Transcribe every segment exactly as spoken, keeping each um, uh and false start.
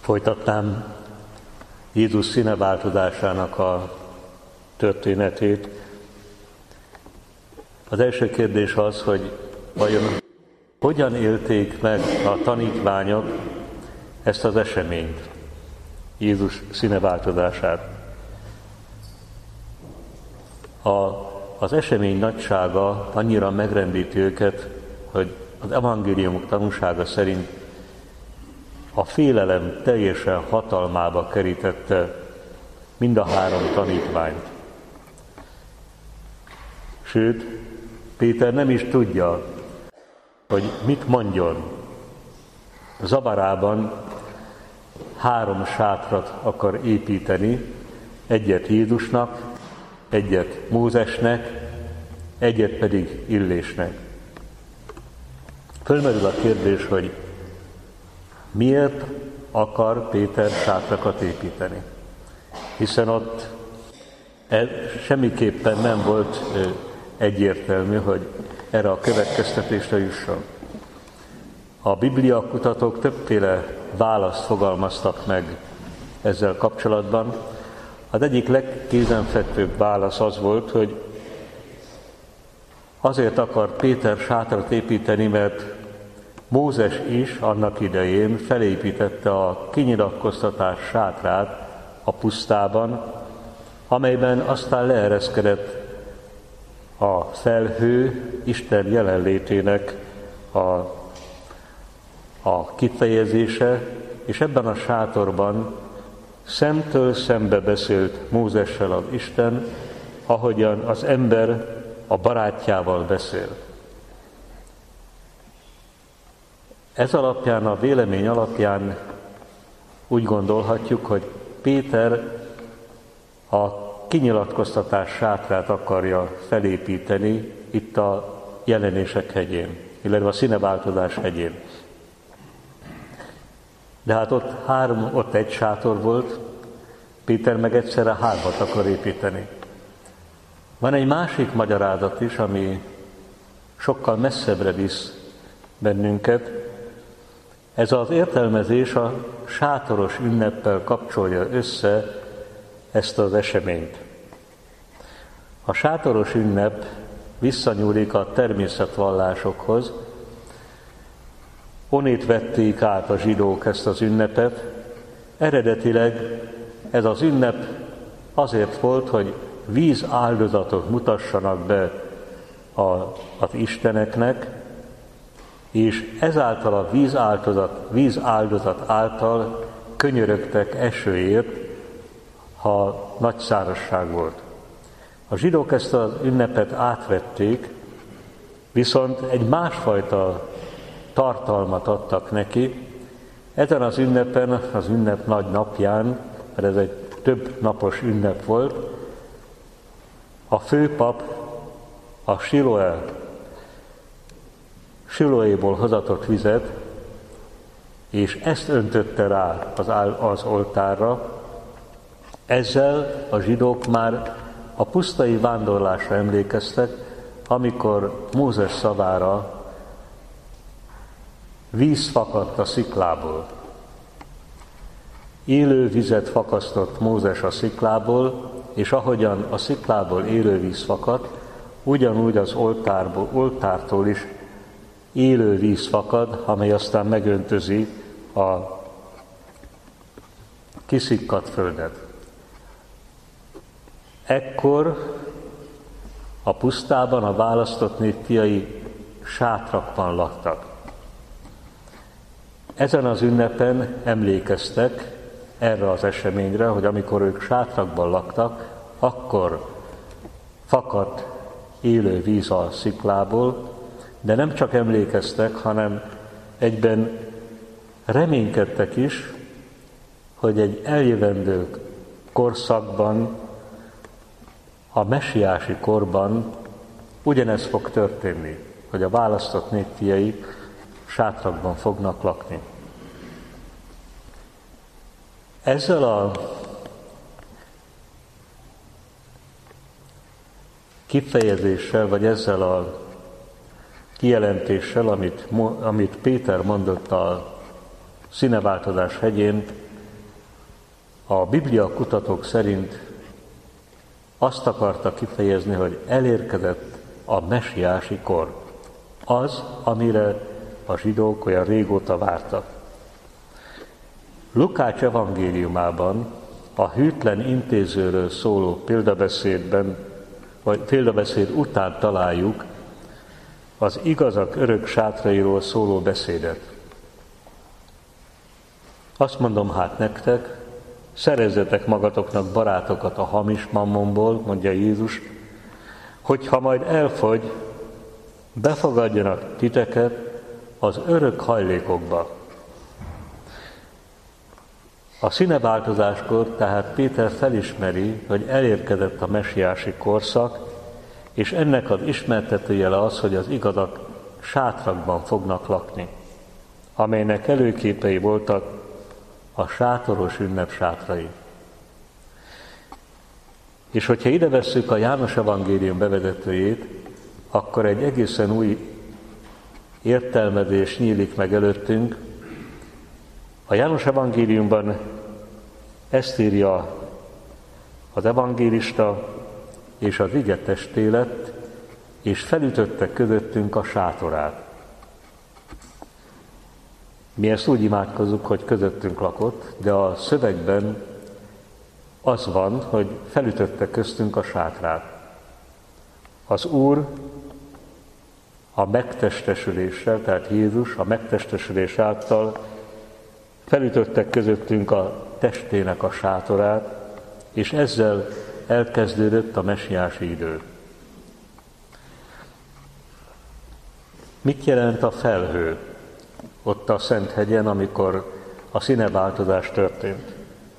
Folytatnám Jézus színeváltozásának a történetét. Az első kérdés az, hogy vajon hogyan élték meg a tanítványok ezt az eseményt, Jézus színeváltozását. A, az esemény nagysága annyira megrendíti őket, hogy az evangéliumok tanúsága szerint a félelem teljesen hatalmába kerítette mind a három tanítványt. Sőt, Péter nem is tudja, hogy mit mondjon. Zavarában három sátrat akar építeni, egyet Jézusnak, egyet Mózesnek, egyet pedig Illésnek. Fölmerül a kérdés, hogy miért akar Péter sátrakat építeni? Hiszen ott semmiképpen nem volt egyértelmű, hogy erre a következtetésre jusson. A Biblia kutatók többféle választ fogalmaztak meg ezzel kapcsolatban. Az egyik legkézenfekvőbb válasz az volt, hogy azért akar Péter sátrat építeni, mert Mózes is annak idején felépítette a kinyilatkoztatás sátrát a pusztában, amelyben aztán leereszkedett a felhő Isten jelenlétének a, a kifejezése, és ebben a sátorban szemtől szembe beszélt Mózessel az Isten, ahogyan az ember a barátjával beszél. Ez alapján, a vélemény alapján úgy gondolhatjuk, hogy Péter a kinyilatkoztatás sátrát akarja felépíteni itt a Jelenések hegyén, illetve a színeváltozás hegyén. De hát ott három, ott egy sátor volt, Péter meg egyszerre hármat akar építeni. Van egy másik magyarázat is, ami sokkal messzebbre visz bennünket. Ez az értelmezés a sátoros ünneppel kapcsolja össze ezt az eseményt. A sátoros ünnep visszanyúlik a természetvallásokhoz. Onnét vették át a zsidók ezt az ünnepet. Eredetileg ez az ünnep azért volt, hogy vízáldozatot mutassanak be a, az isteneknek, és ezáltal a vízáldozat, vízáldozat által könyörögtek esőért, ha nagy szárazság volt. A zsidók ezt az ünnepet átvették, viszont egy másfajta tartalmat adtak neki. Ezen az ünnepen, az ünnep nagy napján, mert ez egy több napos ünnep volt, a főpap a Siloé, Siloéból hozatott vizet, és ezt öntötte rá az, az oltárra. Ezzel a zsidók már a pusztai vándorlásra emlékeztek, amikor Mózes szavára víz fakadt a sziklából. Élő vizet fakasztott Mózes a sziklából, és ahogyan a sziklából élő víz fakadt, ugyanúgy az oltárból, oltártól is élő víz fakad, amely aztán megöntözi a kiszikkadt földet. Ekkor a pusztában a választott nép fiai sátrakban laktak. Ezen az ünnepen emlékeztek erre az eseményre, hogy amikor ők sátrakban laktak, akkor fakadt élő víz a sziklából, de nem csak emlékeztek, hanem egyben reménykedtek is, hogy egy eljövendő korszakban, a messiási korban ugyanez fog történni, hogy a választott nép fiai sátrakban fognak lakni. Ezzel a kifejezéssel, vagy ezzel a kijelentéssel, amit, amit Péter mondott a színeváltozás hegyén, A Biblia kutatók szerint azt akarta kifejezni, hogy elérkezett a mesiási kor. Az, amire a zsidók olyan régóta vártak. Lukács evangéliumában a hűtlen intézőről szóló példabeszédben, vagy példabeszéd után találjuk az igazak örök sátrairól szóló beszédet. Azt mondom hát nektek, szerezzetek magatoknak barátokat a hamis mammonból, mondja Jézus, hogyha majd elfogy, befogadjanak titeket az örök hajlékokba. A színeváltozáskor tehát Péter felismeri, hogy elérkezett a mesiási korszak, és ennek az ismertetőjele az, hogy az igazak sátrakban fognak lakni, amelynek előképei voltak a sátoros ünnep sátrai. És hogyha ide vesszük a János evangélium bevezetőjét, akkor egy egészen új értelmezés nyílik meg előttünk. A János evangéliumban ezt írja az evangélista, és az ige testé lett, és felütötte közöttünk a sátorát. Mi ezt úgy imádkozzuk, hogy közöttünk lakott, de a szövegben az van, hogy felütötte köztünk a sátrát. Az Úr a megtestesüléssel, tehát Jézus a megtestesülés által felütötte közöttünk a testének a sátorát, és ezzel elkezdődött a mesiási idő. Mit jelent a felhő ott a Szenthegyen, amikor a színeváltozás történt?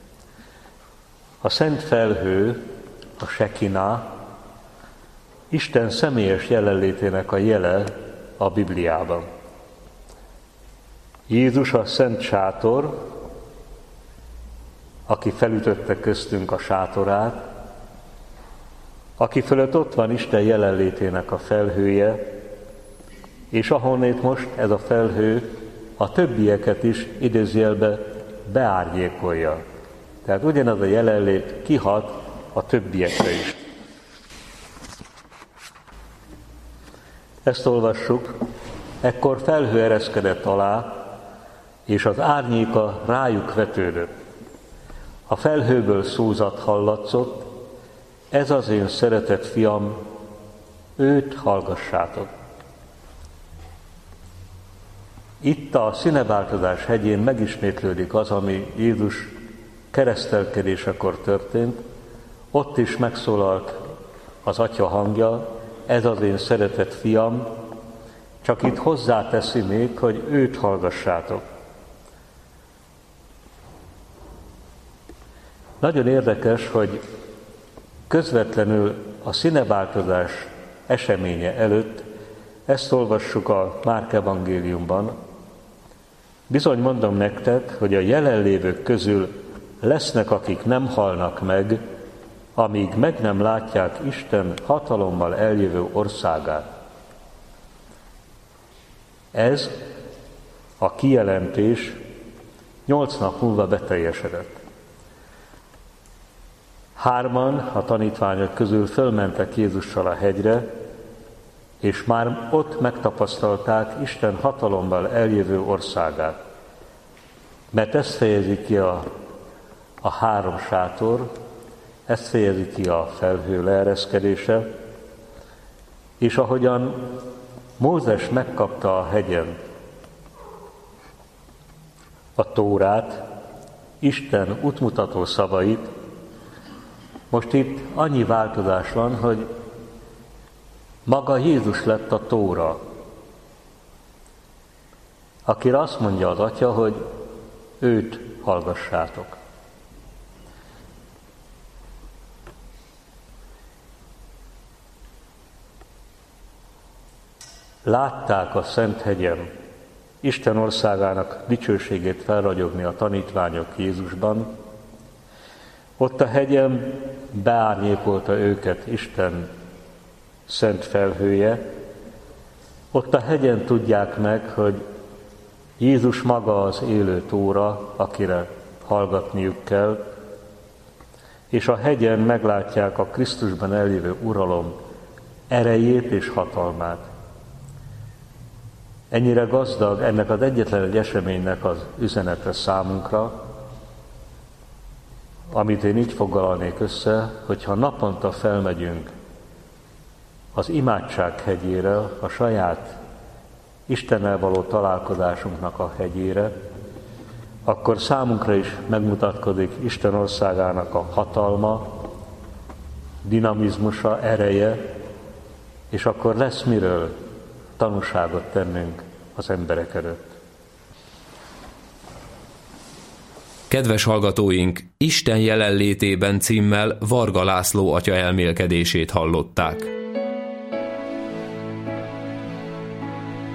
A szent felhő, a Sekiná, Isten személyes jelenlétének a jele a Bibliában. Jézus a szent sátor, aki felütötte köztünk a sátorát, aki fölött ott van Isten jelenlétének a felhője, és ahonnét most ez a felhő a többieket is idézőjelbe beárnyékolja. Tehát ugyanaz a jelenlét kihat a többiekre is. Ezt olvassuk, ekkor felhő ereszkedett alá, és az árnyéka rájuk vetődött. A felhőből szózat hallatszott, ez az én szeretett fiam, őt hallgassátok. Itt a színeváltozás hegyén megismétlődik az, ami Jézus keresztelkedésekor történt, ott is megszólalt az Atya hangja, ez az én szeretett fiam, csak itt hozzáteszi még, hogy őt hallgassátok. Nagyon érdekes, hogy közvetlenül a színeváltozás eseménye előtt, ezt olvassuk a Márk evangéliumban, bizony mondom nektek, hogy a jelenlévők közül lesznek, akik nem halnak meg, amíg meg nem látják Isten hatalommal eljövő országát. Ez a kijelentés nyolc nap múlva beteljesedett. Hárman a tanítványok közül fölmentek Jézussal a hegyre, és már ott megtapasztalták Isten hatalommal eljövő országát. Mert ezt fejezi ki a, a három sátor, ezt fejezi ki a felhő leereszkedése, és ahogyan Mózes megkapta a hegyen a Tórát, Isten útmutató szavait, most itt annyi változás van, hogy maga Jézus lett a Tóra, akire azt mondja az Atya, hogy őt hallgassátok. Látták a Szenthegyen Isten országának dicsőségét felragyogni a tanítványok Jézusban. Ott a hegyen beárnyékolta őket Isten szent felhője. Ott a hegyen tudják meg, hogy Jézus maga az élő Tóra, akire hallgatniuk kell, és a hegyen meglátják a Krisztusban ellévő uralom erejét és hatalmát. Ennyire gazdag ennek az egyetlen egy eseménynek az üzenete számunkra, amit én így foglalnék össze, hogyha naponta felmegyünk az imádság hegyére, a saját Istennel való találkozásunknak a hegyére, akkor számunkra is megmutatkozik Isten országának a hatalma, dinamizmusa, ereje, és akkor lesz miről tanúságot tennünk az emberek előtt. Kedves hallgatóink, Isten jelenlétében címmel Varga László atya elmélkedését hallották.